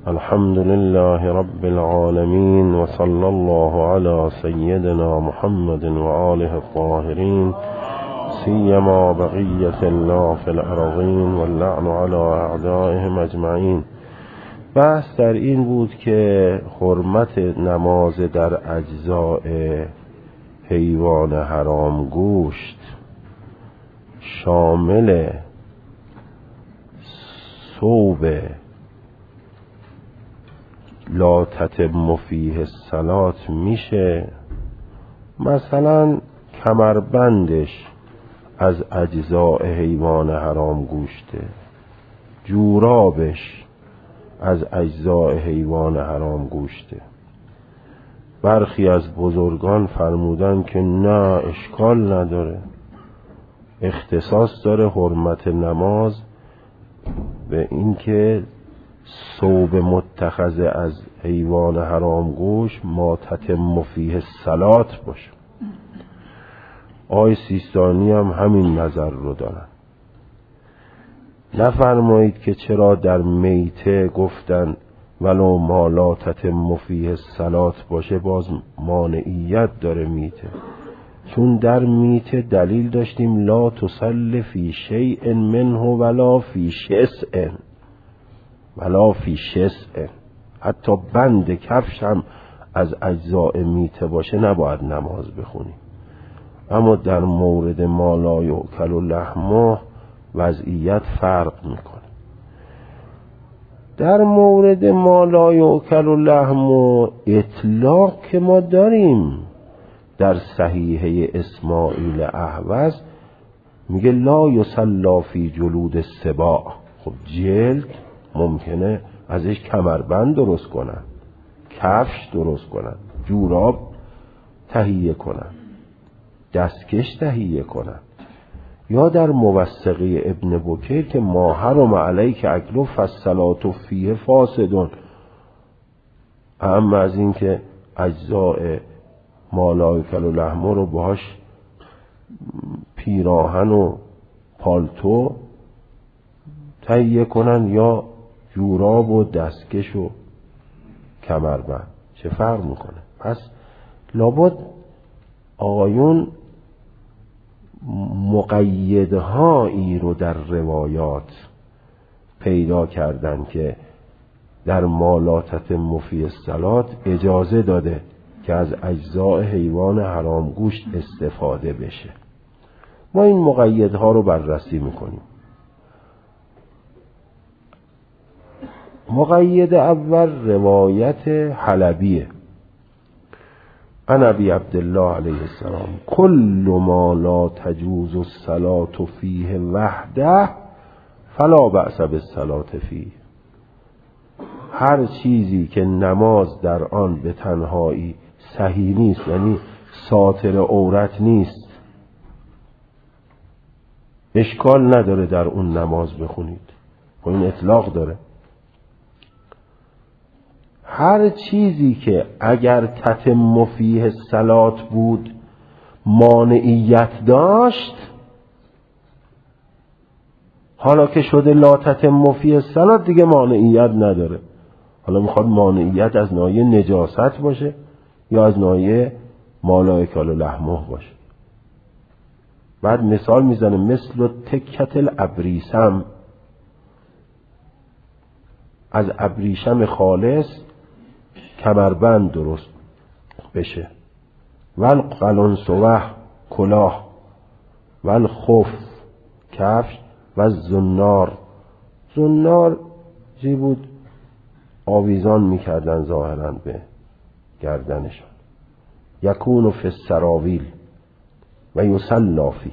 الحمد لله رب العالمين وصلى الله على سيدنا محمد وآله الطاهرين سيما بقية الله في الأرضين واللعن على أعدائهم أجمعين. بحث در این بود که حرمت نماز در اجزاء حیوان حرام گوشت شامل ثوب لا تتم فیه الصلاة میشه. مثلا کمربندش از اجزاء حیوان حرام گوشته، جورابش از اجزاء حیوان حرام گوشته. برخی از بزرگان فرمودن که نه، اشکال نداره، اختصاص داره حرمت نماز به این که ثوب متخذ از حیوان حرام گوش ما تتم فیه الصلاة باشه. آقای سیستانی هم همین نظر رو دارن. نفرمایید که چرا در میته گفتن ولو ما لا تتم فیه الصلاة باشه، باز مانعیت داره میته، چون در میته دلیل داشتیم لا تصل فی شیء منه ولا فی شسء ولا فی شسء. حتی بند کفش هم از اجزاء میته باشه نباید نماز بخونی. اما در مورد ما لا یؤکل لحمه وضعیت فرق میکنه. در مورد ما لا یؤکل لحمه اطلاق که ما داریم در صحیحه اسماعیل احوز میگه لا یصلی فی جلود السباع. خب جلد ممکنه ازش کمربند درست کنن، کفش درست کنن، جوراب تهیه کنن، دستکش تهیه کنن. یا در موثقه ابن بکیر که ما حرم علیک اکل فالصلاة فیه فاسدون، اما از این که اجزاء ما لا یؤکل لحمه رو باهاش پیراهن و پالتو تهیه کنن یا جوراب و دستکش و کمربند، چه فرق میکنه؟ پس لابد آقایون مقیدهایی رو در روایات پیدا کردن که در ما لا تتم فیه الصلاة اجازه داده که از اجزاء حیوان حرام گوشت استفاده بشه. ما این مقیدها رو بررسی میکنیم. مقید اول روایت حلبیه عن ابی عبدالله علیه السلام کل ما لا تجوز الصلاة فیه وحده فلا بأس بالصلاة فیه. هر چیزی که نماز در آن به تنهایی صحیح نیست، یعنی ساتر عورت نیست، اشکال نداره در اون نماز بخونید. و این اطلاق داره. هر چیزی که اگر تتم فیه الصلاة بود مانعیت داشت، حالا که شده لا تتم فیه الصلاة دیگه مانعیت نداره. حالا میخواد مانعیت از ناحیه نجاست باشه یا از ناحیه ما لا یؤکل لحمه باشه. بعد مثال میزنه مثل تکت الابریشم، از ابریشم خالص کمربند درست بشه، والقلنسوه کلاه، والخف کفش، و زنار. زنار چی بود؟ آویزان میکردن ظاهرا به گردنشان. یکون فی السراویل و یصلی فیه.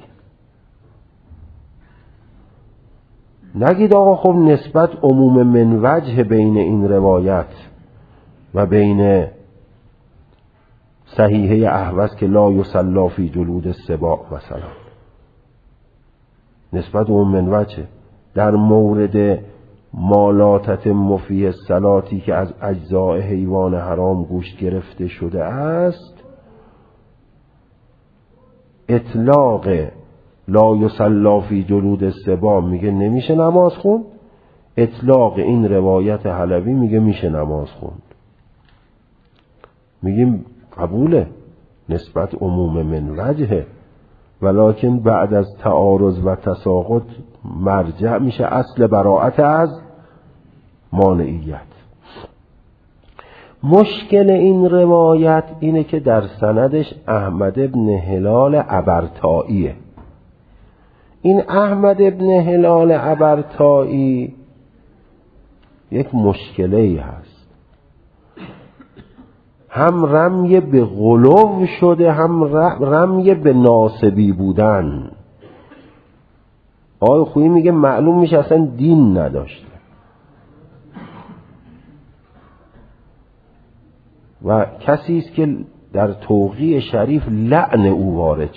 نگید آقا خب نسبت عموم من وجه بین این روایت و بین صحیحه احوز که لا یصلی فی جلود السباع مثلا، نسبت عموم من وجه. در مورد ما لا تتم فیه الصلاة که از اجزاء حیوان حرام گوشت گرفته شده است، اطلاق لا یصلی فی جلود السباع میگه نمیشه نماز خوند. اطلاق این روایت حلبی میگه میشه نماز خوند، میگیم قبوله نسبت عموم من وجهه، ولکن بعد از تعارض و تساقط مرجع میشه اصل براءت از مانعیت. مشکل این روایت اینه که در سندش احمد ابن هلال عبرتائیه. این احمد ابن هلال عبرتائی یک مشکله ای هست، هم رمی به غلو شده، هم رمی به ناسبی بودن. آقای خویی میگه معلوم میشه اصلا دین نداشته و کسی است که در توقیع شریف لعن او وارد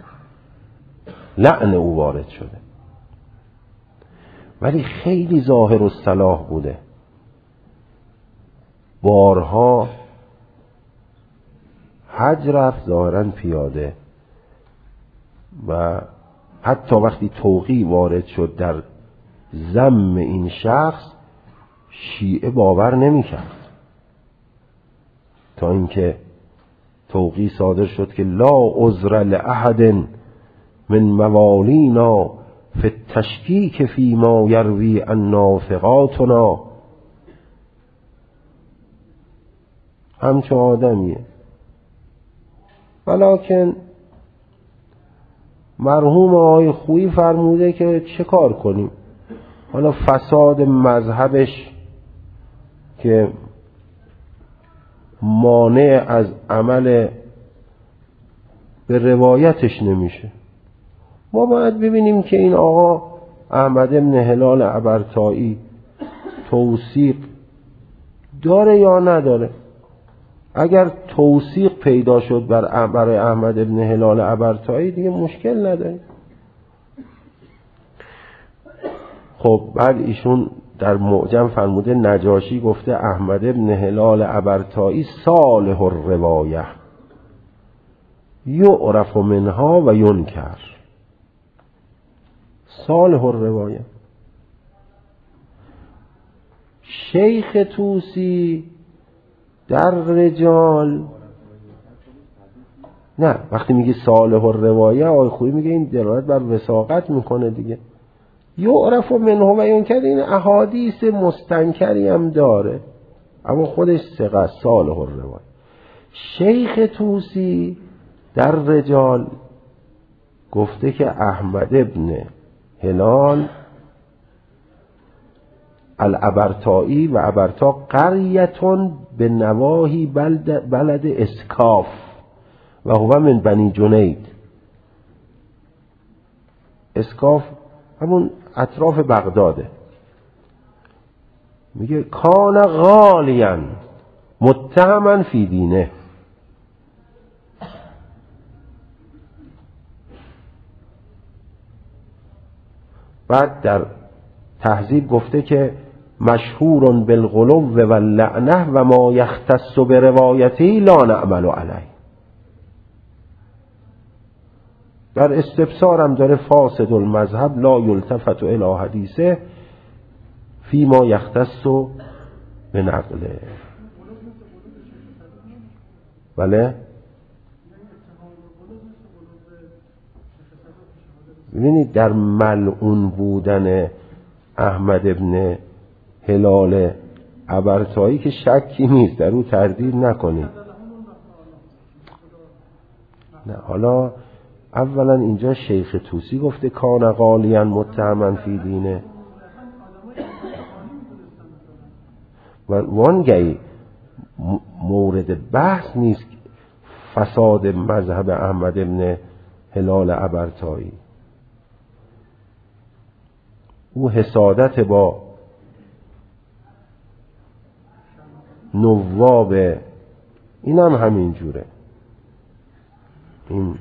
شده، ولی خیلی ظاهر الصلاح بوده، بارها حج رفت ظاهرا پیاده و حتی وقتی توقیع وارد شد در ذم این شخص شیعه باور نمی‌کرد، تا اینکه توقیع صادر شد که لا عذر لأحد من موالینا فی التشکیک فی ما یروی عنا ثقاتنا. همچون آدمیه، ولکن مرحوم آقای خویی فرموده که چه کار کنیم، حالا فساد مذهبش که مانع از عمل به روایتش نمیشه، ما باید ببینیم که این آقا احمد ابن هلال عبرتائی توثیق داره یا نداره. اگر توثیق پیدا شد برای احمد ابن هلال عبرتائی دیگه مشکل نداره. خب بعد ایشون در معجم فرموده نجاشی گفته احمد ابن هلال عبرتائی صالح الروایه یعرف منها و ینکر. صالح الروایه. شیخ طوسی در رجال نه، وقتی میگه صالح الروایه آقای خویی میگه این دلالت بر وثاقت میکنه دیگه. یعرف منه و ینکر این احادیث مستنکری هم داره اما خودش ثقه صالح الروایه. شیخ طوسی در رجال گفته که احمد ابن هلال العبرتائی و عبرتا قریتون به نواهی بلد اسکاف و هو من بنی جنید. اسکاف همون اطراف بغداده. میگه کان غالیا متهما فی دینه. بعد در تهذیب گفته که مشهور بالغلو و اللعنه و ما یختص بروایته لا نعمل علیه. در استبصار هم داره فاسد المذهب لا یلتفت الی حدیثه فی ما یختص بنقله. بله ببینید در ملعون بودن احمد ابن هلال عبرتائی که شکی نیست، در او تردید نکنید. نه حالا اولا اینجا شیخ طوسی گفته کان غالیا متهما فی دینه و وانگهی مورد بحث نیست فساد مذهب احمد ابن هلال عبرتائی. او حسادت با نواب این هم همین جوره. این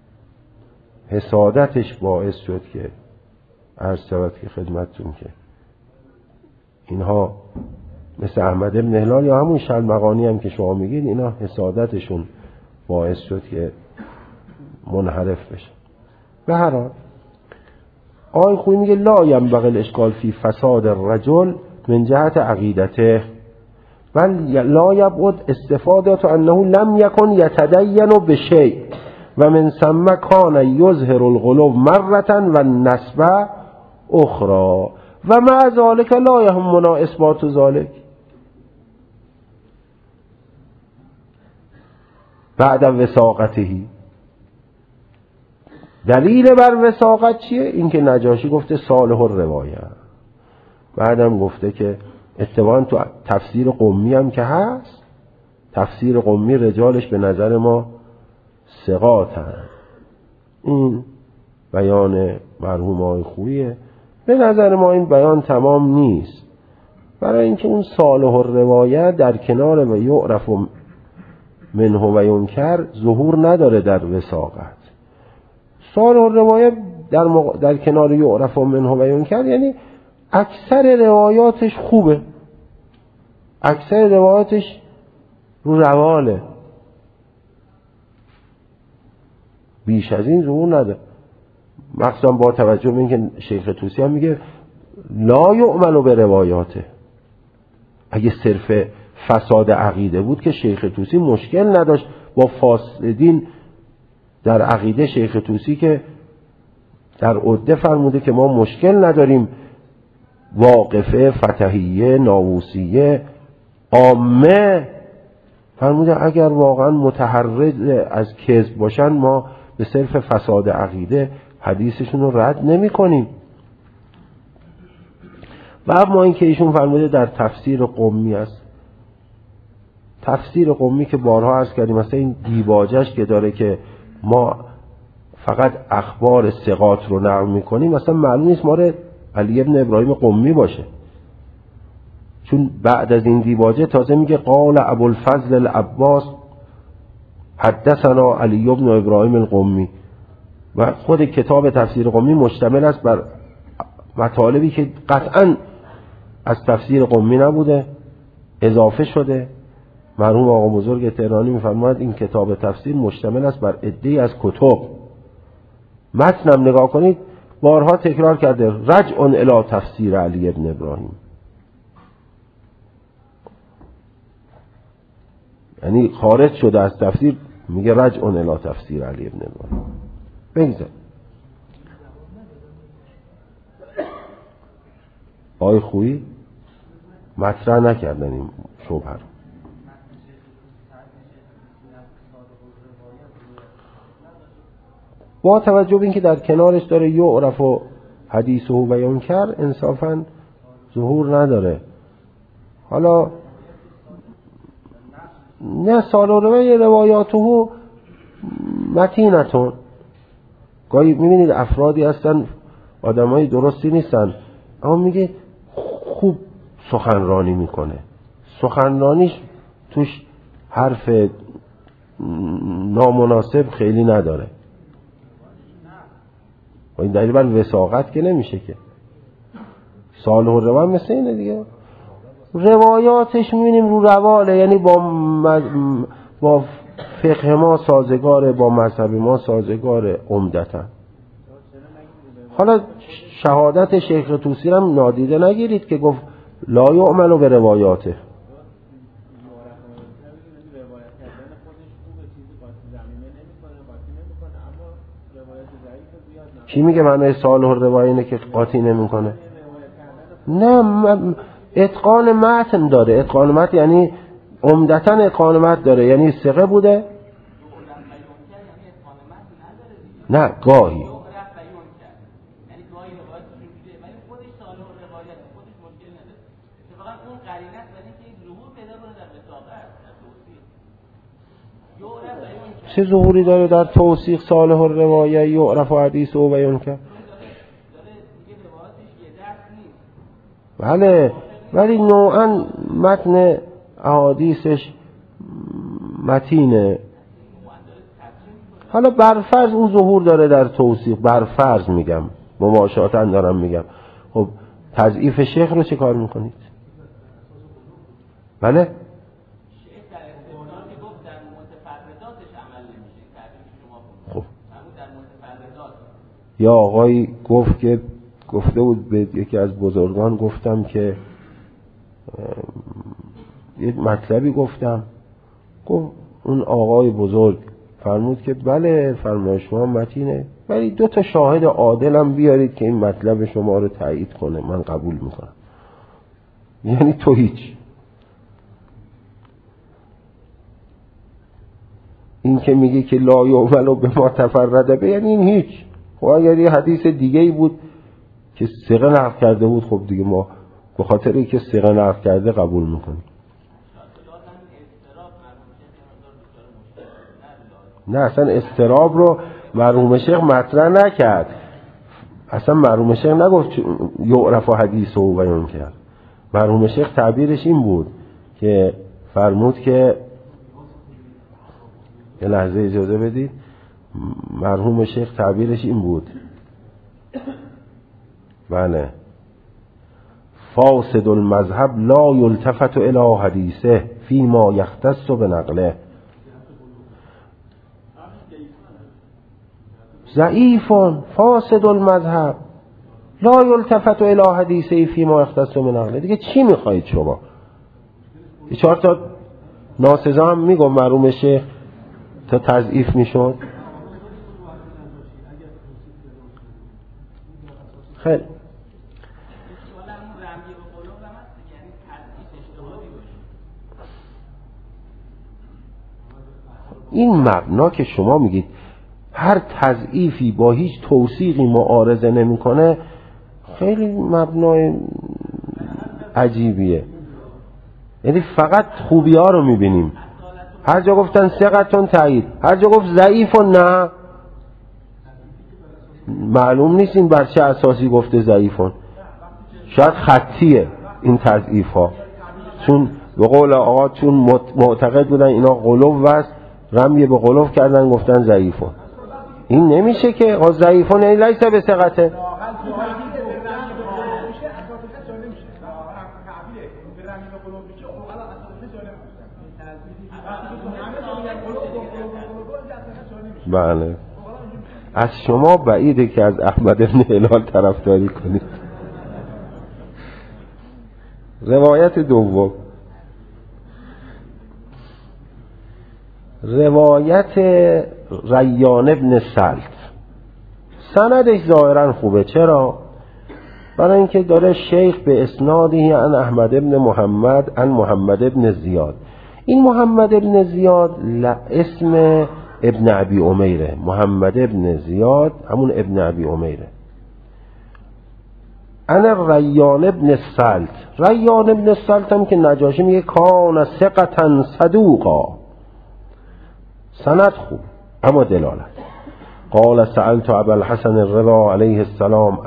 حسادتش باعث شد که عرض شود که خدمتتون که اینها مثل احمد ابن هلال یا همون شلمغانی هم که شما میگید اینا حسادتشون باعث شد که منحرف بشه. به هر حال آقای خویی میگه لا ینبغی الاشکال فی فساد الرجل من جهت عقیدته بل لا یبعد استفادت انه لم یکن یتدین بشیء و من ثم کان یظهر الغلو مرة و النسب اخرى و مع ذلك لا یهمنا اثبات ذلك. بعد وثاقته دلیل بر وثاقت چیه؟ اینکه نجاشی گفته صالح الروایه، بعدم گفته که اتفاقا تو تفسیر قمی هم که هست، تفسیر قمی رجالش به نظر ما ثقاتن. این بیان مرحوم آقای خوییه. به نظر ما این بیان تمام نیست، برای اینکه اون صالح الروایه در کنار و یعرف منه و ینکر ظهور نداره در وثاقت. صالح الروایه در کنار یعرف منه و ینکر یعنی اکثر روایاتش خوبه، اکثر روایاتش رو رواله، بیش از این ظهور نداره. مخصوصا با توجه به اینکه شیخ طوسی هم میگه لا یعمل به روایاته. اگه صرف فساد عقیده بود که شیخ طوسی مشکل نداشت با فاسدین در عقیده. شیخ طوسی که در عده فرموده که ما مشکل نداریم واقفه، فتحیه، ناووسیه، عامه، فرموده اگر واقعا متحرز از کذب باشن ما به صرف فساد عقیده حدیثشون رو رد نمی کنیم. و اما این که ایشون فرموده در تفسیر قمی است، تفسیر قمی که بارها عرض کردیم مثلا این دیباجش که داره که ما فقط اخبار ثقات رو نقل میکنیم، مثلا معلوم نیست مال علی ابن ابراهیم قمی باشه، چون بعد از این دیباجه تازه میگه قال ابوالفضل العباس حدثنا علی ابن ابراهیم القمی و خود کتاب تفسیر قمی مشتمل است بر مطالبی که قطعا از تفسیر قمی نبوده، اضافه شده. مرحوم آقا بزرگ تهرانی میفرماید این کتاب تفسیر مشتمل است بر عده‌ای از کتب. متنم نگاه کنید بارها تکرار کرده رجع الی تفسیر علی ابن ابراهیم، یعنی خارج شده از تفسیر، میگه رجع الی تفسیر علی ابن ابراهیم. بگذار آقای خویی مطرح نکردن این شبهه رو. با توجه به اینکه در کنارش داره یعرف و حدیثه و بیان کرد انصافا ظهور نداره. حالا نه سالوره روایاته متینتون، گاهی میبینید افرادی هستن آدمای درستی نیستن اما میگه خوب سخنرانی میکنه، سخنرانیش توش حرف نامناسب خیلی نداره. و این دلیل بر وثاقت که نمیشه که. صالح الروایه مثل اینه دیگه، روایاتش میبینیم رو رواله، یعنی با فقه ما سازگاره، با مذهب ما سازگاره عمدتا. حالا شهادت شیخ طوسی هم نادیده نگیرید که گفت لا یعمل به روایاته. کی میگه معنی صالح الروایه اینه که قاطی نمیکنه؟ نه، اتقان متن داره. اتقان متن یعنی عمدتاً اتقان متن داره، یعنی ثقه بوده. نه گاهی چه ظهوری داره در توثیق صالح الروایه یعرف و حدیث و بیان کرد؟ بله، ولی نوعا متن احادیثش متینه. حالا برفرض اون ظهور داره در توثیق، برفرض میگم، مماشاتا دارم میگم. خب تضعیف شیخ رو چه کار میکنید؟ بله خب یا آقای گفت که گفته بود به یکی از بزرگان، گفتم که یک مطلبی گفتم، گفت اون آقای بزرگ فرمود که بله فرمایش شما متینه، ولی 2 شاهد عادلم بیارید که این مطلب شما رو تایید کنه، من قبول میکنم. یعنی تو هیچ. این که میگه که لا یعمل به ما تفرد به، یعنی این هیچ. خب اگر یه حدیث دیگه ای بود که ثقه نقل کرده بود، خب دیگه ما به خاطر اینکه ثقه نقل کرده قبول میکنیم. نه اصلا استراب رو مرحوم شیخ مطرح نکرد. اصلا مرحوم شیخ نگفت یعرف حدیث و بیان کرد. مرحوم شیخ تعبیرش این بود که فرمود که یه لحظه اجازه بدید، مرحوم شیخ تعبیرش این بود، بله، فاسد المذهب لا یلتفت الی حدیثه فیما یختص بنقله. ضعیفون فاسد المذهب لا یلتفت الی حدیثه فیما یختص بنقله. دیگه چی میخواید شما؟ 4 تا ناسزا هم میگم مرحوم شیخ تا تضعیف میشد. خیلی این مبنا که شما میگید هر تضعیفی با هیچ توثیقی معارضه نمیکنه، خیلی مبنای عجیبیه. یعنی فقط خوبی ها رو میبینیم. هر جا گفتن ثقتون تایید، هر جا گفت ضعیفون نه، معلوم نیست این بر چه اساسی گفته ضعیفون. شاید خطیه این تضعیف ها، چون به قول آقا چون معتقد بودن اینا غلو است، رمی به غلو کردن گفتن ضعیفون. این نمیشه که ضعیفون یعنی لیس به ثقته. بله، از شما بعیده که از احمد بن هلال طرفداری کنید. روایت دوم، روایت ریان ابن سلت. سندش ظاهرا خوبه. چرا؟ برای اینکه داره شیخ به اسنادی عن احمد ابن محمد عن محمد ابن زیاد. این محمد ابن زیاد اسم ابن ابی امیره. محمد ابن زیاد همون ابن ابی امیره. انا ریان ابن سلت. ریان ابن سلت هم که نجاشی میگه کان ثقة صدوقا. سند خوب اما دلالت. قال سألت ابا الحسن الرضا علیه السلام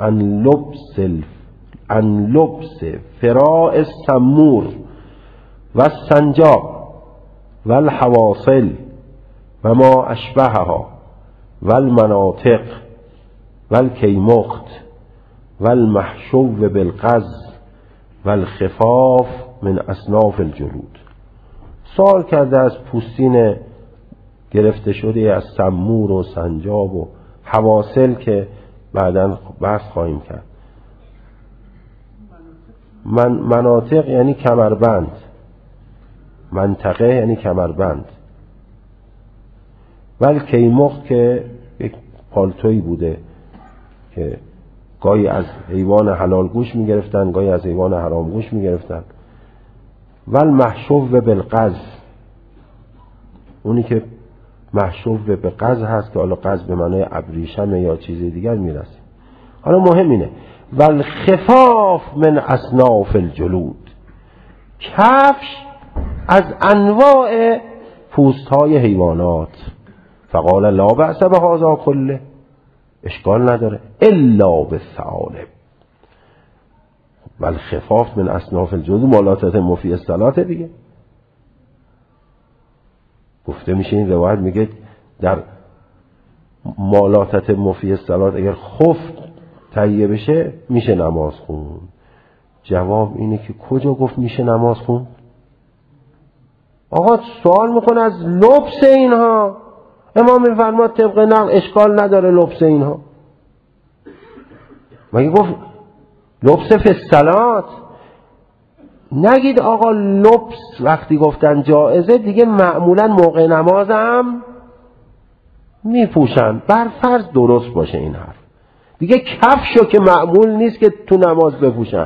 عن لبس فراء السمور و السنجاب و الحواصل و ما اشبهها و المناطق و الکیمخت و المحشو بالقز و الخفاف من اصناف الجلود. سوال کرده از پوستین گرفته شده از سمور و سنجاب و حواصل که بعداً بحث خواهیم کرد. مناطق یعنی کمربند، منطقه یعنی کمربند، ولی کیمخت که یک پالتویی بوده که گاهی از حیوان حلال گوش میگرفتن، گاهی از حیوان حرام گوش میگرفتن. ول محشو بالقز، اونی که محشو به قز هست که حالا قز به معنای ابریشم یا چیز دیگر میرسه. حالا مهم اینه ول خفاف من اصناف الجلود، کفش از انواع پوست های حیوانات. فقال لا بأس بهذا كله، اشکال نداره، الا بالثعالب. ول خفاف من اصناف الجلود مالاتت مفی الصلاة دیگه. گفته میشه این روایت میگه در مالاتت مفی الصلاة اگر خف تهیه بشه میشه نماز خون. جواب اینه که کجا گفت میشه نماز خون؟ آقا سوال میکنه از لبس اینها. امام میفرماد طبق نقل اشکال نداره لبس اینها. مگه گفت لبس فی الصلات. نگید آقا لبس وقتی گفتن جائزه دیگه معمولا موقع نمازم میپوشن. بر فرض درست باشه این حرف، دیگه کفشو که معمول نیست که تو نماز بپوشن،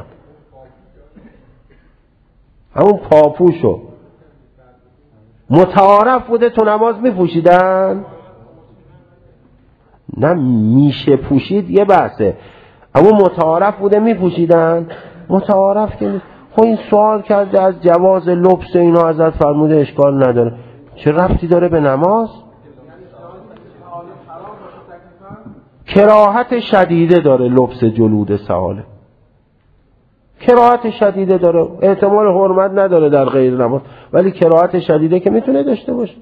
همون پاپوشو متعارف بوده تو نماز میپوشیدن. نه میشه پوشید یه بحثه، اما متعارف بوده میپوشیدن. متعارف که خب این سوال کرده از جواز لبس اینا، ازت فرموده اشکال نداره. چه ربطی داره به نماز؟ کراهت شدیده داره لبس جلود سهاله، کراهت شدیده داره. احتمال حرمت نداره در غیر نماز، ولی کراهت شدیده که میتونه داشته باشه.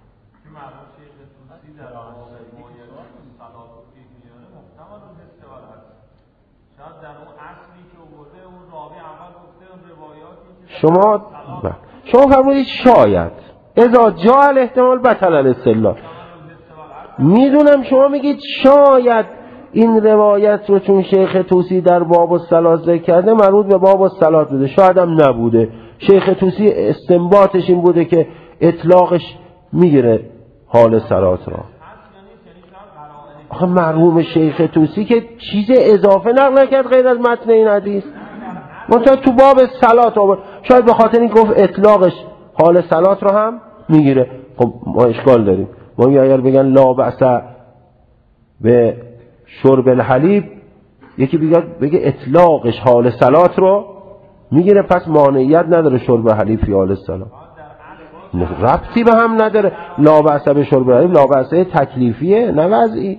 شما فرمودید شاید اذا جاء الاحتمال بطل الاستدلال. میدونم شما میگید شاید این روایت رو چون شیخ طوسی در باب الصلات ذکر کرده مربوط به باب الصلات بوده، شاید هم نبوده. شیخ طوسی استنباطش این بوده که اطلاقش میگیره حال صلات را. آخه مرحوم شیخ طوسی که چیز اضافه نقل نکرد غیر از متن این حدیث، منتها تو باب صلات آورد. شاید به خاطر این گفت اطلاقش حال صلات رو هم میگیره. خب ما اشکال داریم. ما اگر بگن لا بأس به شرب الحلیب، یکی بگه اطلاقش حال صلات رو میگیره، پس مانعیت نداره شرب حلیب فی حال صلات. ربطی به هم نداره. لا بأس به شرب الحلیب لا بأس تکلیفیه نه وضعی.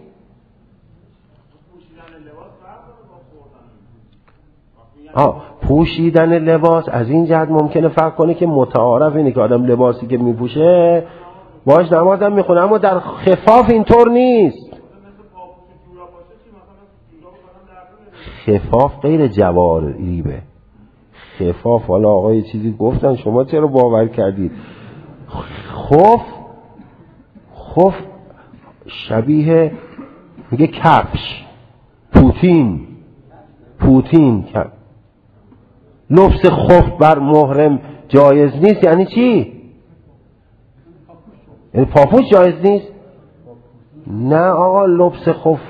پوشیدن لباس از این جهت ممکنه فرق کنه که متعارف اینه که آدم لباسی که میپوشه باش نماز هم میخونه، اما در خفاف اینطور نیست. خفاف غیر جواریبه. خفاف حالا آقای چیزی گفتن شما چرا باور کردید؟ خف شبیه میگه کفش، پوتین لبس خف بر محرم جایز نیست. یعنی چی؟ یعنی پاپوش جایز نیست؟ نه آقا، لبس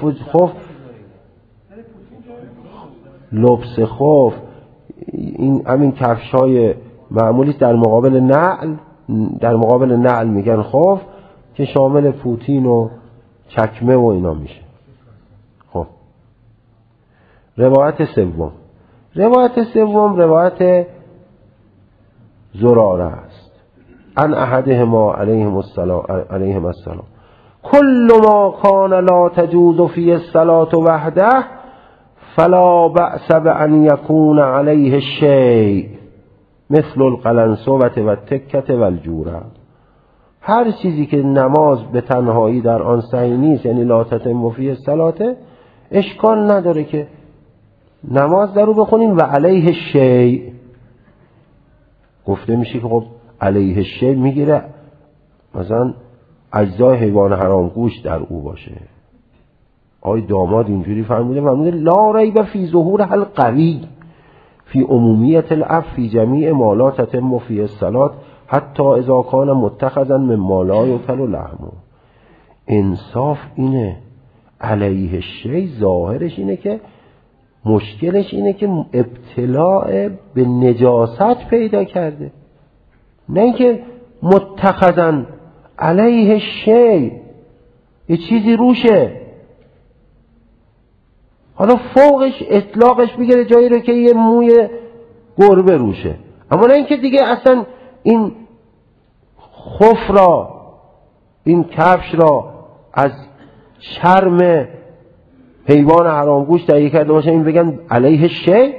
خف این همین کفشای معمولی در مقابل نعل میگن خف، که شامل پوتین و چکمه و اینا میشه. خب روایت سوم روایت زراره است. ان احدهما علیهم السلام کل ما کان لا تجوز فی الصلاة وحده فلا بأس بأن یکون علیه الشیء مثل القلنسوة و التکة و الجوره. هر چیزی که نماز به تنهایی در آن صحیح نیست، یعنی لا تتم فی الصلاة، اشکال نداره که نماز در رو بخونیم. و علیه الشیء گفته میشه که خب علیه الشیء میگیره مثلا اجزای حیوان حرام گوش در او باشه. آقای داماد اینجوری فرموده لا ریب فی ظهور القوی فی عمومیت العفو فی جمیع ما لا تتم فی الصلاة حتی اذا کان متخذا من ما لا یؤکل لحمه. انصاف اینه، علیه الشیء ظاهرش اینه که مشکلش اینه که ابتلاع به نجاست پیدا کرده، نه اینکه متخذن علیه الشیء یه چیزی روشه. حالا فوقش اطلاقش میگیره جایی رو که یه موی گربه روشه، اما نه اینکه دیگه اصلا این خف را، این کفش را از چرم حیوان حرامگوش تهیه کرده باشه این بگن علیه الشیء.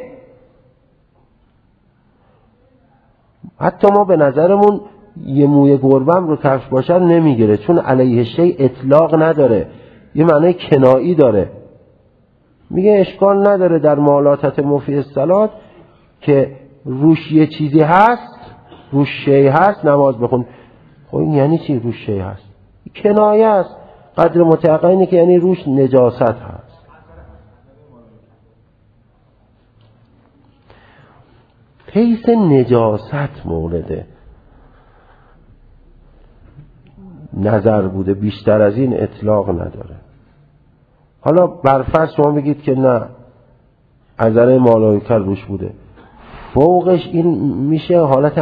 حتی ما به نظرمون یه موی گربه هم رو کفش باشه نمیگیره، چون علیه الشیء اطلاق نداره، یه معنی کنایی داره. میگه اشکال نداره در مالاتت مفی الصلات که روش یه چیزی هست، روش شیء هست نماز بخون. خب این یعنی چی روش شیء هست؟ کنایه است. قدر متعقل اینه که یعنی روش نجاست هست. حیث نجاست مورد نظر بوده، بیشتر از این اطلاق نداره. حالا برفرض شما بگید که نه عذره مالایکل روش بوده، فوقش این میشه حالت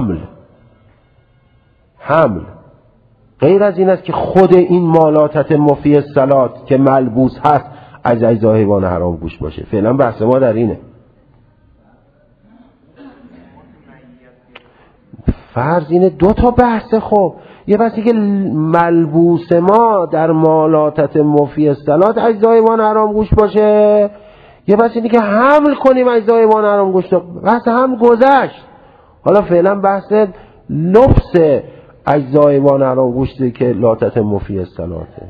حمل. غیر از این است که خود این مالاتت مفی الصلات که ملبوس هست از اجزای حیوان حرام گوش باشه. فعلا بحث ما در اینه. فرض اینه دو تا بحث. خب یه بحثی که ملبوس ما در مالاتت مفی الصلات اجزای حیوان حرام گوش باشه، یه بحث اینه که حمل کنیم اجزای حیوان حرام گوش. بحث هم گذشت. حالا فعلا بحث لبس اجزای حیوان حرام گوشته که لاتت مفی الصلاته.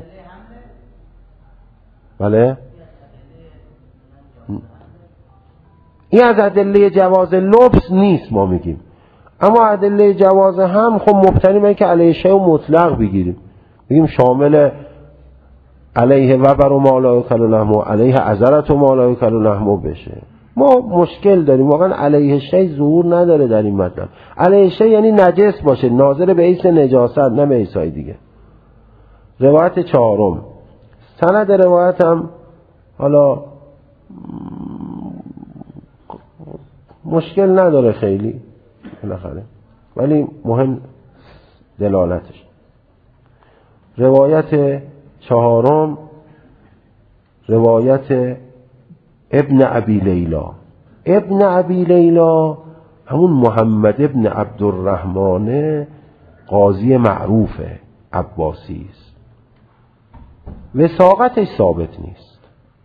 بله این از ادله جواز لبس نیست ما میگیم، اما ادله جواز هم خب مبتنی بر که علیه شیء مطلق بگیریم، بگیم شامل علیه وبر و ما لا یؤکل لحمه و علیه عذرت و ما لا یؤکل لحمه بشه. ما مشکل داریم واقعا، علیه شیء ظهور نداره در این مطلب. علیه شیء یعنی نجس باشه، ناظر به حیث نجاست، نه به حیث دیگه. روایت چهارم، سند روایت هم حالا مشکل نداره خیلی بالاخره، ولی مهم دلالتش. روایت چهارم روایت ابن ابی لیلا. ابن ابی لیلا همون محمد ابن عبدالرحمن قاضی معروف عباسی است. وثاقتش ثابت نیست،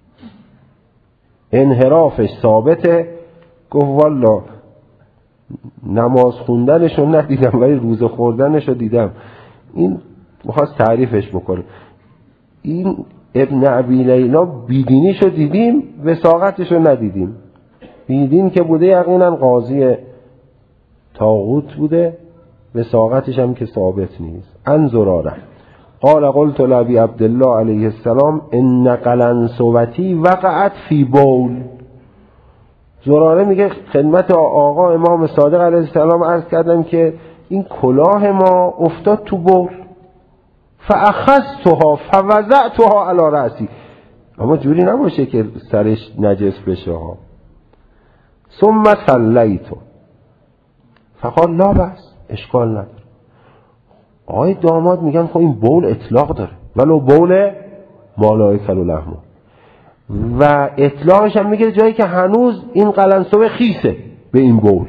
انحرافش ثابته. گفت والا نماز خوندنشو ندیدم ولی روزه خوردنشو دیدم. این میخواست تعریفش بکنه. این ابن ابی لیلا بیدینیشو دیدیم، وثاقتشو ندیدیم. بیدین که بوده یقینا قاضی طاغوت بوده، وثاقتش هم که ثابت نیست. ان زراره قال قلت لابی عبدالله علیه السلام ان قلنسوتی وقعت فی بول. زراره میگه خدمت آقا امام صادق علیه السلام عرض کردم که این کلاه ما افتاد تو بول، فاخذتها فوضعتها علی رأسی. اما جوری نباشه که سرش نجس بشه ها. ثم صلیت فقال لا بس، اشکال نداره. آقای داماد میگن خب این بول اطلاق داره، ولو بول ما لا یؤکل لحمه، و اطلاقش هم میگه جایی که هنوز این قلنسوه خیسه به این بول.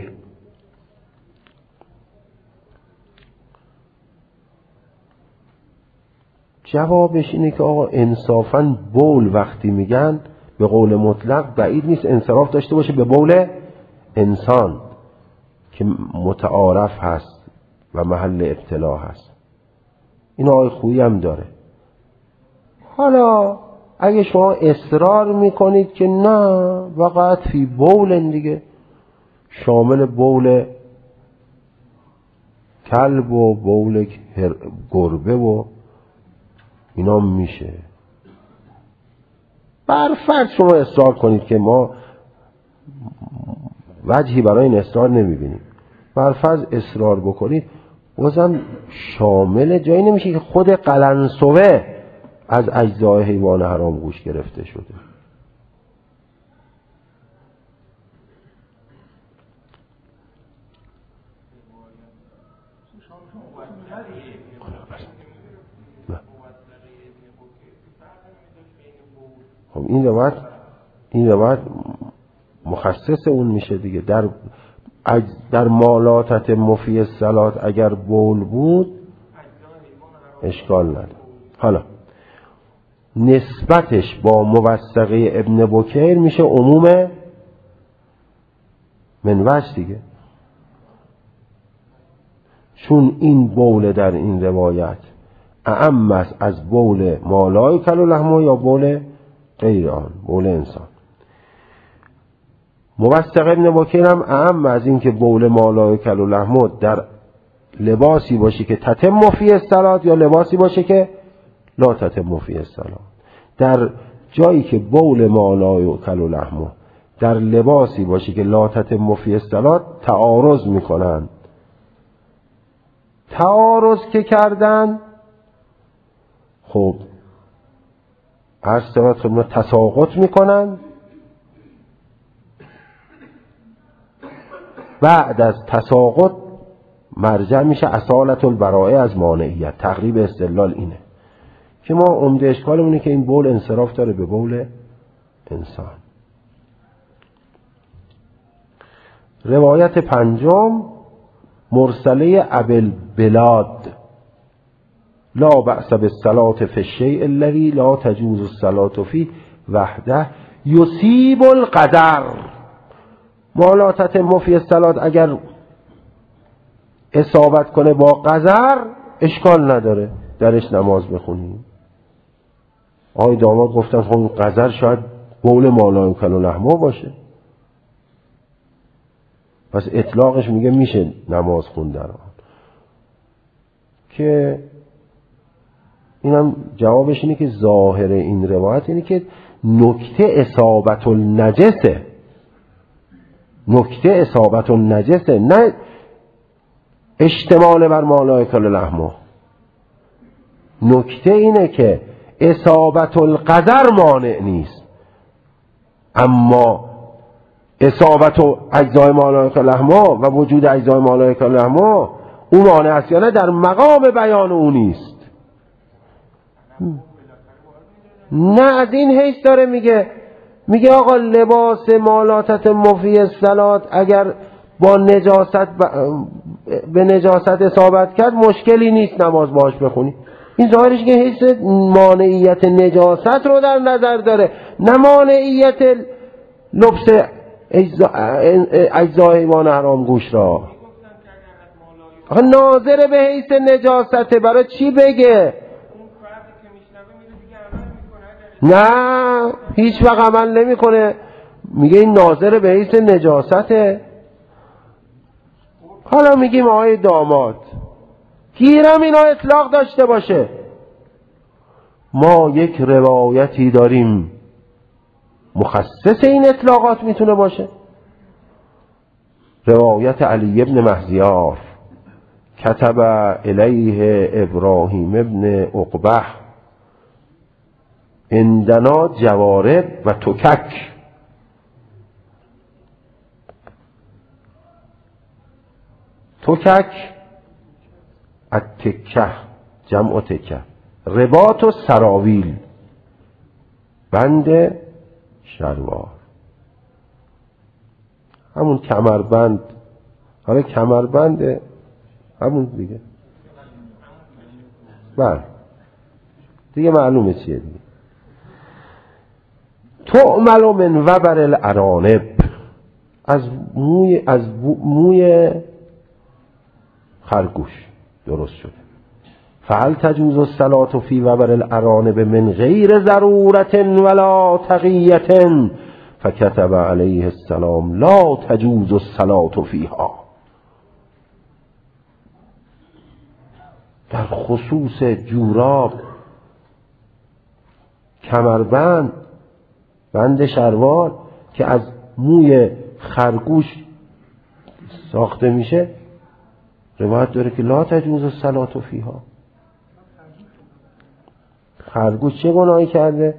جوابش اینه که آقا انصافاً بول وقتی میگن به قول مطلق بعید نیست انصراف داشته باشه به بول انسان که متعارف هست و محل ابتلا هست. این آقای خویی هم داره. حالا اگه شما اصرار میکنید که نه وقعت فی بول دیگه، شامل بول کلب و بول گربه و اینا میشه، برفرض شما اصرار کنید که ما وجهی برای این اصرار نمیبینیم، برفرض اصرار بکنید، بازم شامل جایی نمیشه که خود قلنسوه از اجزای حیوان حرام گوش گرفته شده. خب این روایت مخصص اون میشه دیگه. در مالاتت مفی الصلات اگر بول بود اشکال نداره. حالا نسبتش با موثقه ابن بکیر میشه عموم من وجه دیگه، چون این بول در این روایت اعم است از بول ما لا یؤکل لحمه یا بول غیر آن، بول انسان. موثق ابن بکیر هم اعم از این که بول ما لا یؤکل لحمه در لباسی باشه که تتم فیه الصلات یا لباسی باشه که لا تتم فیه الصلات. در جایی که بول ما لا یؤکل لحمه در لباسی باشه که لا تتم فیه الصلاة تعارض میکنن. تعارض که کردن، خب عرض خدمت تساقط میکنن. بعد از تساقط مرجع میشه اصالت البراءه از مانعیت. تقریب استدلال اینه که ما عمده اشکالمونه که این بول انصراف داره به بول انسان. روایت پنجم مرسله ابی البلاد لا بأس بالصلاة فی الشیء الذی لا تجوز الصلاة فیه وحده یصیب القدر. ما لا تتم فیه الصلاة اگر اصابت کنه با قذر اشکال نداره درش نماز بخونیم. آقای داماد گفتن خب قذر شاید بول ما لا یؤکل لحمه باشه، پس اطلاقش میگه میشه نماز خوندن آن. که اینم جوابش اینه که ظاهر این روایت اینه که نکته اصابت النجسه، نکته اصابت النجسه، نه اشتمال بر ما لا یؤکل لحمه. نکته اینه که اصابت القذر مانع نیست، اما اصابت اجزای ما لا یؤکل لحمه و وجود اجزای ما لا یؤکل لحمه اون مانع است یا نه، در مقام بیان اون نیست. نه از این حیث داره میگه آقا لباس ما لا تتم فیه الصلاة اگر با نجاست به نجاست اصابت کرد مشکلی نیست نماز باش بخونی. این ظاهرش که حیث مانعیت نجاست رو در نظر داره، نه مانعیت لبس اجزای حیوان حرام گوش را. آخه ناظر به حیث نجاسته، برای چی بگه؟ نه هیچ وقت عمل نمی کنه، میگه این ناظر به حیث نجاسته. حالا میگیم آقای داماد گیرم اینا اطلاق داشته باشه. ما یک روایتی داریم مخصص این اطلاقات میتونه باشه، روایت علی ابن مهزیار کتب الیه ابراهیم ابن عقبه عندنا جوارب و تکک. تکک التکه جمع تکه، رباط و سراویل بند شلوار، همون کمربند. حالا کمربند همون دیگه، بله دیگه معلومه چیه دیگه. تعمل من وبر الارانب، از موی خرگوش درست شده. فهل تجوز الصلاة فی وبر الارانب من غیر ضرورت ولا تقیت فکتب علیه السلام لا تجوز الصلاة فیها. در خصوص جوراب، کمربند، بند شلوار که از موی خرگوش ساخته میشه، روایت داره که لا تجوز الصلاة فیها. خرگوش چه گناهی کرده؟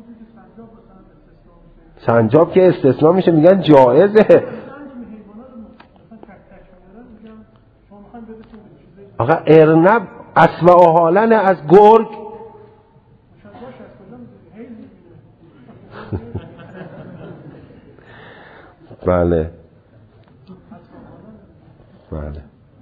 سنجاب که استثناء میشه، میگن جایزه. آقا ارنب اسوأ حالن از گرگ. بله بله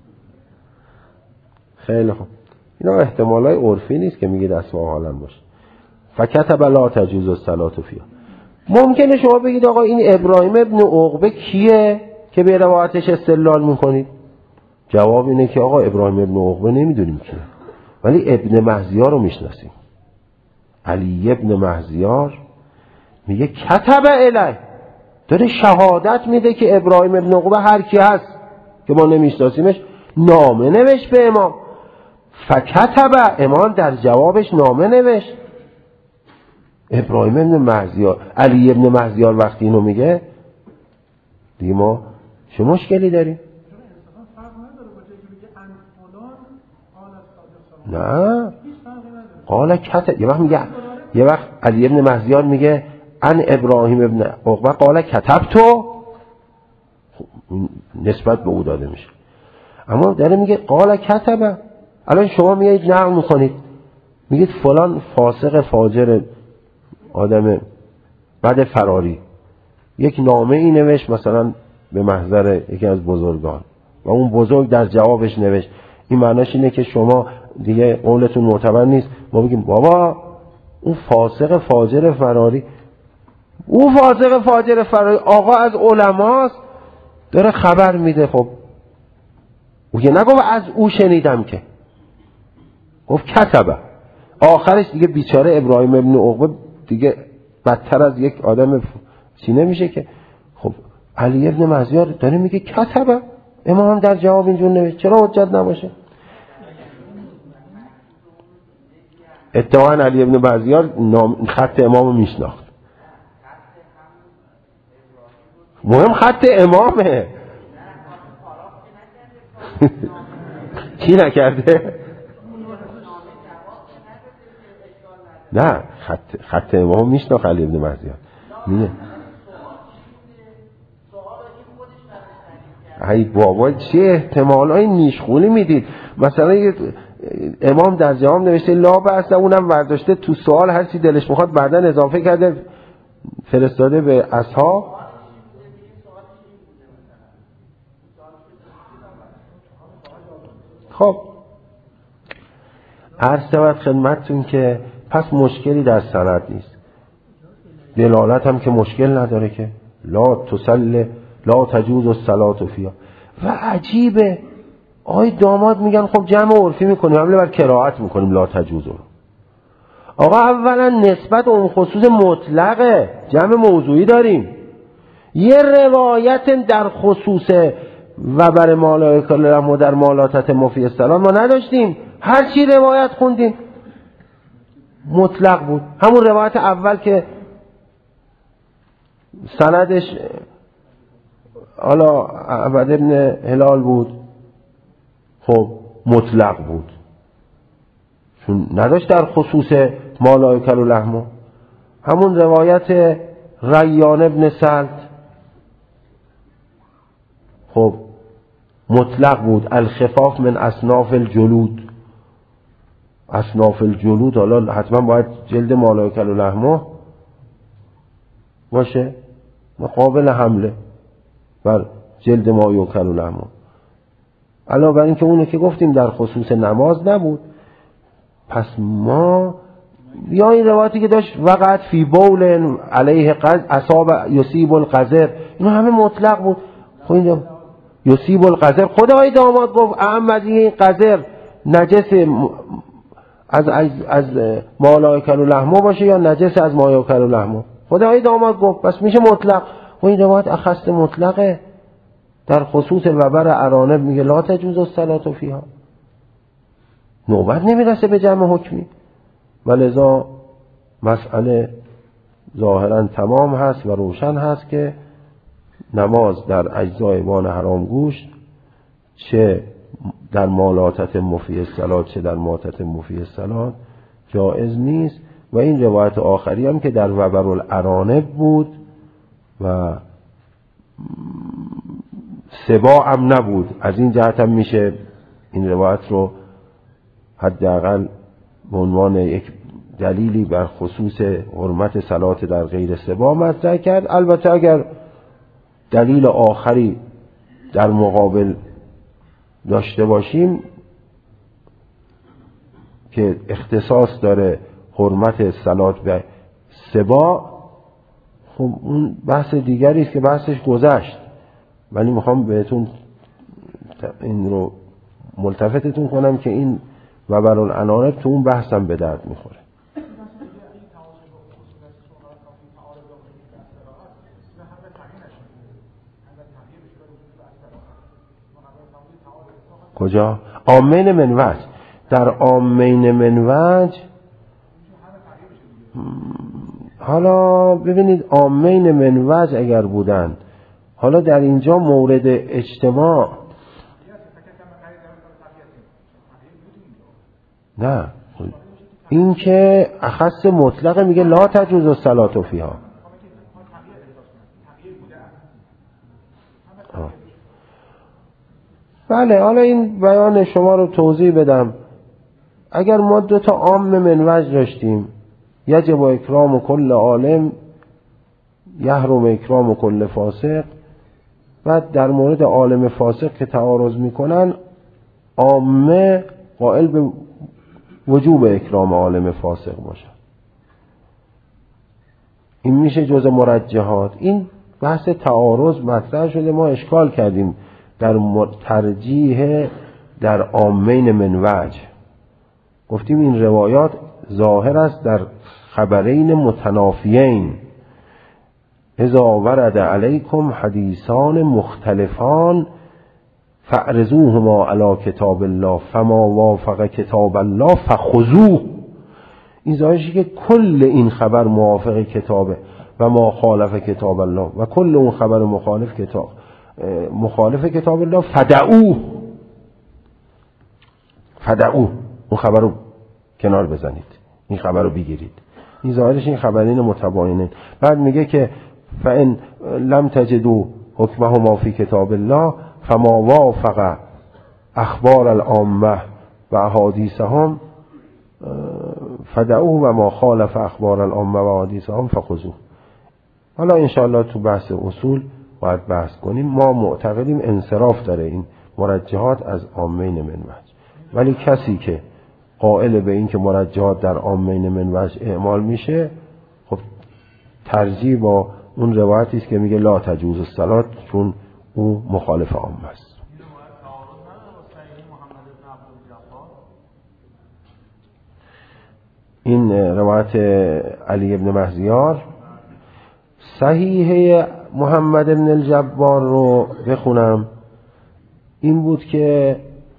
خیلی خوب. اینا احتمالای عرفی نیست که میگید اسوأ حالن باشه. فکتب لا تجوز الصلاة فیها. ممکنه شما بگید آقا این ابراهیم ابن عقبه کیه که به روایتش استدلال میکنید؟ جواب اینه که آقا ابراهیم ابن عقبه نمیدونیم کیه، ولی ابن مهزیار رو میشناسیم. علی ابن مهزیار میگه کتب الیه، داره شهادت میده که ابراهیم ابن عقبه هر کی هست که ما نمیشناسیمش نامه نوشت به امام. فکتب، امام در جوابش نامه نوشت. ابراهیم ابن مهزیار، علی ابن مهزیار وقتی اینو میگه دیگه ما چه مشکلی داریم؟ نه قال کتب، یه وقت میگه، یه وقت علی ابن مهزیار میگه ان ابراهیم ابن عقبه قال کتبتو، نسبت به او داده میشه. اما داره میگه قال کتبه. الان شما میایید نقل میکنید میگید فلان فاسق فاجر آدم بعد فراری یک نامه ای نوشت مثلا به محضر یکی از بزرگان و اون بزرگ در جوابش نوشت، این معناش اینه که شما دیگه قولتون معتبر نیست. ما بگیم بابا اون فاسق فاجر فراری، اون فاسق فاجر فراری آقا از علماست داره خبر میده. خب او که نگفت از او شنیدم، که گفت کتبه. آخرش دیگه بیچاره ابراهیم ابن عقبه دیگه بدتر از یک آدم چی نمیشه که. خب علی ابن مهزیار داره میگه کتبه، امام در جواب اینجور نوشت، چرا حجت نباشه؟ اتفاقا علی ابن مهزیار خط امامو میشناخت، مهم خط امامه. چی نکرده؟ نه خط امامو میشناخت علی ابن مهزیار. نه ای بابا چه احتمالای نیشخونی میدید. مثلا امام در جواب نوشته لا بأس، اونم برداشته تو سوال هر چی دلش میخواد بعدن اضافه کرده فرستاده به اصحاب. خب عرض شود خدمتتون که پس مشکلی در سند نیست، دلالت هم که مشکل نداره که لا تصلی لا تجوز الصلاة فیها. و عجیبه آقای داماد میگن خب جمع عرفی میکنیم حمله بر کراهت میکنیم لا تجوز رو. آقا اولا نسبت اون خصوص مطلقه، جمع موضوعی داریم. یه روایت در خصوص و بر مالای کلهم و در مالاتت مفی السلام ما نداشتیم، هر چی روایت خوندیم مطلق بود. همون روایت اول که سندش حالا عبد ابن هلال بود، خب مطلق بود چون نداشت در خصوص مالای کلهم. همون روایت ریان ابن سلط خب مطلق بود، الخفاف من اصناف الجلود. اصناف الجلود حالا حتما باید جلد مالای کلهم باشه قابل حمله بر جلد ما یوکل و لحما. علاوه بر این که اونو که گفتیم در خصوص نماز نبود. پس ما یا این روایتی که داشت وقت فی بول علیه اصاب یصیب القذر، اینا همه مطلق بود. خب اینجا یصیب القذر خود آقای داماد گفت اهم از این قذر نجس از ما لا یاکل لحما باشه یا نجس از ما یاکل لحما، خود آقای داماد گفت پس میشه مطلق. و این روایت اخص مطلقه در خصوص وبر ارانب میگه لا تجوز الصلاة فیها، نوبت نمیرسه به جمع حکمی. ولذا مسئله ظاهرا تمام هست و روشن هست که نماز در اجزای وان حرام گوشت چه در مالاتت مفی الصلاة چه در ماتت مفی الصلاة جائز نیست. و این روایت آخری هم که در وبر الارانب بود و سباع هم نبود، از این جهت هم میشه این روایت رو حداقل به عنوان یک دلیلی بر خصوص حرمت صلات در غیر سباع مطرح کرد. البته اگر دلیل آخری در مقابل داشته باشیم که اختصاص داره حرمت صلات به سباع، خب اون بحث دیگری است که بحثش گذشت، ولی میخوام بهتون این رو ملتفتتون کنم که این وبر الانانب تو اون بحثم به درد میخوره. کجا؟ عامین منوج. در عامین منوج حالا ببینید عامین منوج اگر بودن، حالا در اینجا مورد اجتماع نه، این که اخص مطلقه، میگه لا تجوز الصلاة فیها. بله، حالا این بیان شما رو توضیح بدم. اگر ما 2 تا عام منوج داشتیم، یجب اکرام کل عالم، یحرم اکرام کل فاسق، و در مورد عالم فاسق که تعارض میکنن، عامه قائل به وجوب اکرام عالم فاسق باشن، این میشه جزء مرجحات. این بحث تعارض مطرح شده، ما اشکال کردیم در ترجیح در عامین منوج. گفتیم این روایات ظاهر است در خبرین متنافیین، اذا ورد علیکم حدیثان مختلفان فاعرضوهما علی کتاب الله فما وافق کتاب الله فخذوه. این ظاهرشه که کل این خبر موافق کتابه و ما خالف کتاب الله، و کل اون خبر مخالف کتاب الله فدعوه، اون خبر رو کنار بزنید، این خبر رو بگیرید. این ظاهرش این خبرین متباینین. بعد میگه که فان لم تجدوا حکمهما فی کتاب الله فما وافق اخبار العامه و احادیثهم فدعوه و ما خالف اخبار العامه و احادیثهم فخذوه. حالا انشاءالله تو بحث اصول باید بحث کنیم. ما معتقدیم انصراف داره این مرجحات از عامین منوج، ولی کسی که قائل به این که مرجحات در عامین منوج اعمال میشه، خب ترجیح با اون روایتی است که میگه لا تجوز الصلاة، چون او مخالف عامه است. این روایت علی ابن مهزیار. صحیحه محمد ابن الجبار رو بخونم. این بود که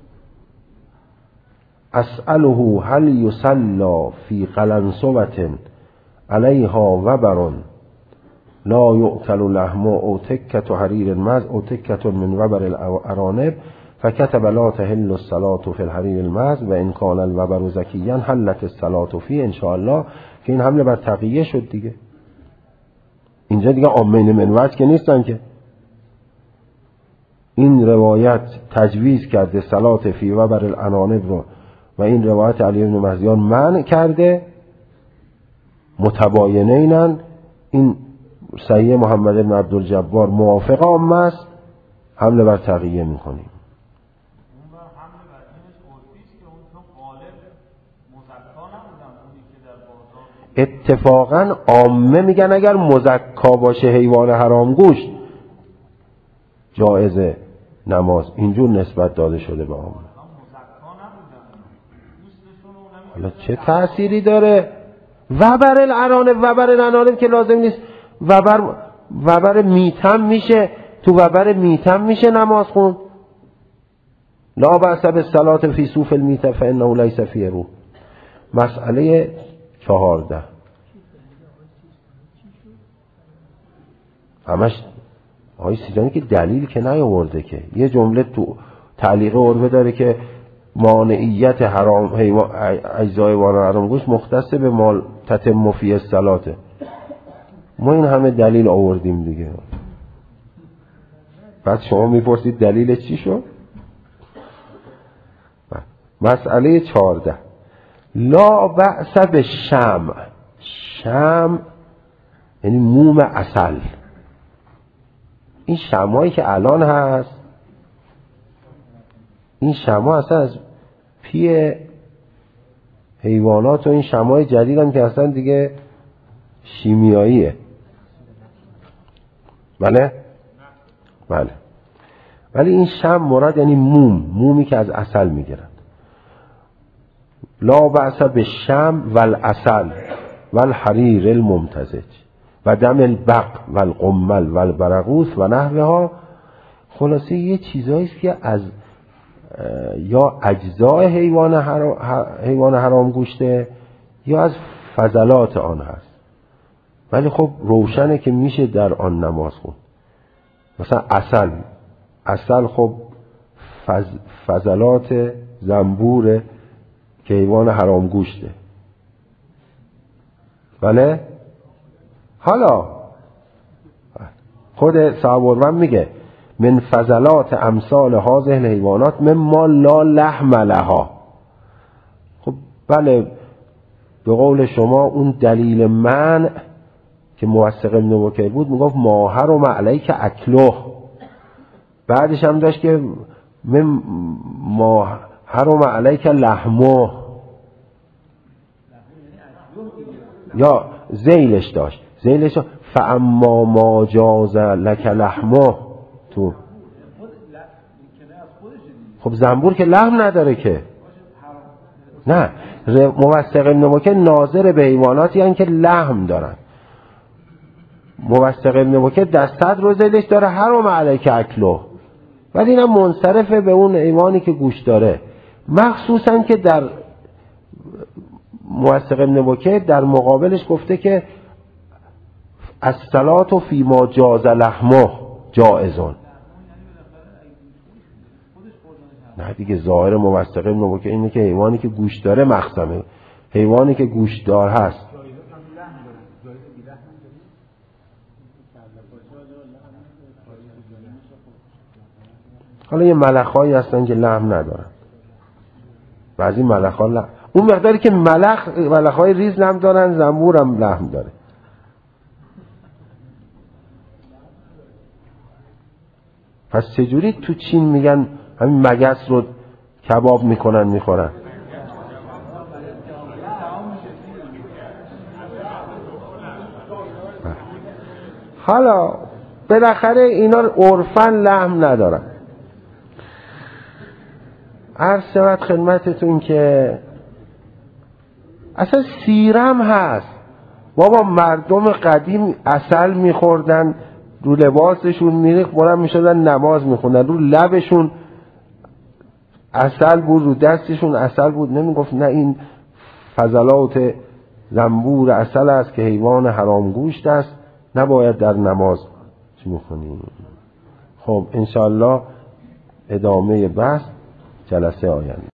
اسأله هل یصلی فی قلنسوة علیها وبر لا یؤکل لحم او تکة حریر مز او تکة من وبر الارانب فكتب لا تحل الصلاة فی الحریر المز و ان کان الوبر زکیا حلت الصلاة فی. ان شاء الله که این حمله بر تقیه شد دیگه. اینجا دیگه عامین منوج که نیستن که. این روایت تجویز کرده صلاة فی وبر الارانب رو و این روایت علی بن مهزیان منع کرده، متباینینن. این صحیح محمد بن عبدالجبار موافق عامه است، حمله بر تقیه میکنیم. اتفاقا عامه میگن اگر مزکا باشه حیوان حرام گوشت جایز نماز، اینجور نسبت داده شده به عامه. حالا چه تأثیری داره؟ وبر الارانب که لازم نیست. وبر میتم میشه، تو وبر میتم میشه نماز خون. لا بأس بالصلاة فی صوف المیت فانه لیس فیه روح. مسئله 14 همش آقای سیجانی که دلیل که نیاورده که. یه جمله تو تعلیق عربه داره که مانعیت حرام اجزای وان حرام گوشت مختص به مال تتم فی الصلاة. ما این همه دلیل آوردیم دیگه، بعد شما میپرسید دلیل چی شد؟ مسئله 14 لا بأس بالشمع. شمع یعنی موم عسل. این شمعایی که الان هست، این شمع اصلا از پی حیوانات و این شمعای جدید هم که اصلا دیگه شیمیاییه. بله؟ بله. ولی این شمع مراد یعنی مومی که از عسل میگیرن. لا بأس بالشمع والعسل والحریر الممتزج و دم البق والقمل والبرغوث و نحوها. خلاصه یه چیزایی است که از یا اجزای حیوان حرام گوشته یا از فضلات آن هست، ولی خب روشنه که میشه در آن نماز خوند. مثلا عسل خب فضلات زنبور که حیوان حرام گوشته. بله؟ حالا خود صاحب میگه من فضلات امثال هذه الحیوانات مما لا لحم لها. خب بله، به قول شما اون دلیل منع که موثق ابن بکیر بود میگفت ما حرم علیک اکله، بعدش هم داشت که ما حرم علیک لحمه، یا ذیلش داشت فاما ما جاز لک لحمه. تو خب زنبور که لحم نداره که. نه، موثق ابن بکیر ناظر به حیواناتی هستند که لحم دارن. موثق ابن بکیر در صدر رو ذیلش داره حرم علیک اکله، ولی اینم منصرفه به اون حیوانی که گوش داره. مخصوصا که در موثق ابن بکیر در مقابلش گفته که الصلاة فیما جاز لحمه جائزون. نه دیگه، ظاهر موثق ابن بکیر اینه که حیوانی که گوش داره مخصمه، حیوانی که گوش دار هست. حالا یه ملخ‌هایی هستن که لحم ندارن، بعضی ملخ‌ها لحم، اون مقداری که ملخ‌های ریز لحم دارن، زنبور هم لحم داره. پس چجوری تو چین میگن همین مگس رو کباب میکنن میخورن؟ حالا بالاخره اینا عرفاً لحم ندارن. عرض شود خدمتتون که اصلا سیرم هست. بابا مردم قدیم عسل میخوردن، رو لباسشون میریخت، بلند میشدن نماز میخوندن، رو لبشون عسل بود، رو دستشون عسل بود. نمیگفت نه این فضلات زنبور عسل است که حیوان حرام گوشت است، نباید در نماز چی میخونیم. خب انشاءالله ادامه بحث جلسه آینده.